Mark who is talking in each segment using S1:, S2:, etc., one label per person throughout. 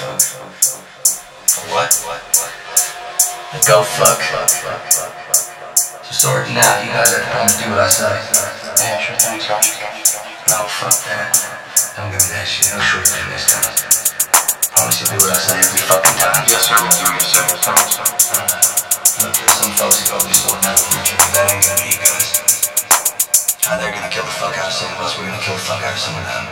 S1: What? Go fuck. So sort it out, you gotta do what I say.
S2: Yeah, sure thing, Sergeant.
S1: No, fuck that. Don't give me that shit, no sure thing this time. Promise you'll do what I say every fucking time.
S2: Yes, sir, we'll do what you say.
S1: Look, there's some folks who go be sorting out the future, but that ain't gonna be you guys. They're gonna kill the fuck out of some of us, we're gonna kill the fuck out of some of them.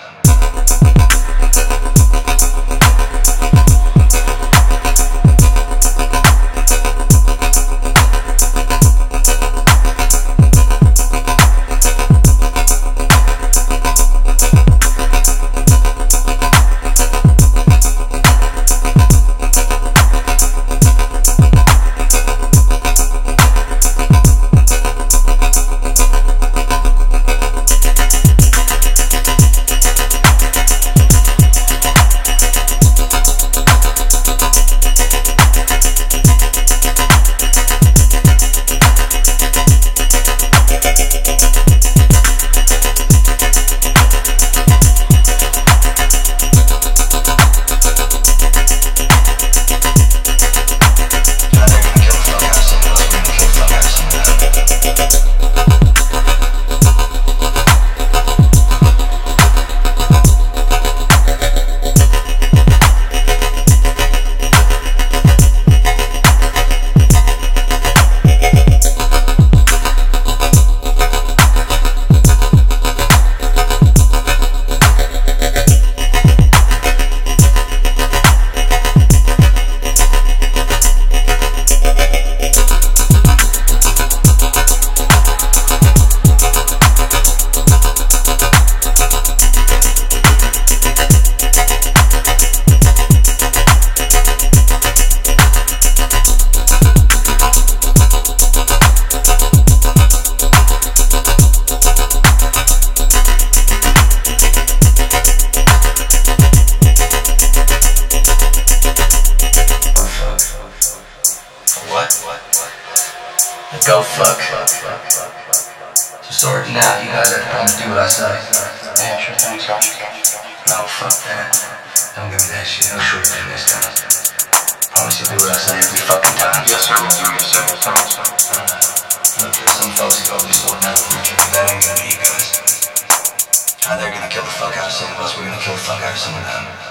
S1: Go fuck. So sort it out, you gotta do what I say.
S2: Yeah, sure thing, Sergeant.
S1: No, fuck that. Don't give me that shit, no sure thing this time. Promise you'll do what I say every fucking time.
S2: Yes, sir, we'll do what you say.
S1: Look, there's some folks who go be sorting out the future, but that ain't gonna be you guys. They're gonna kill the fuck out of some of us, we're gonna kill the fuck out of some of them.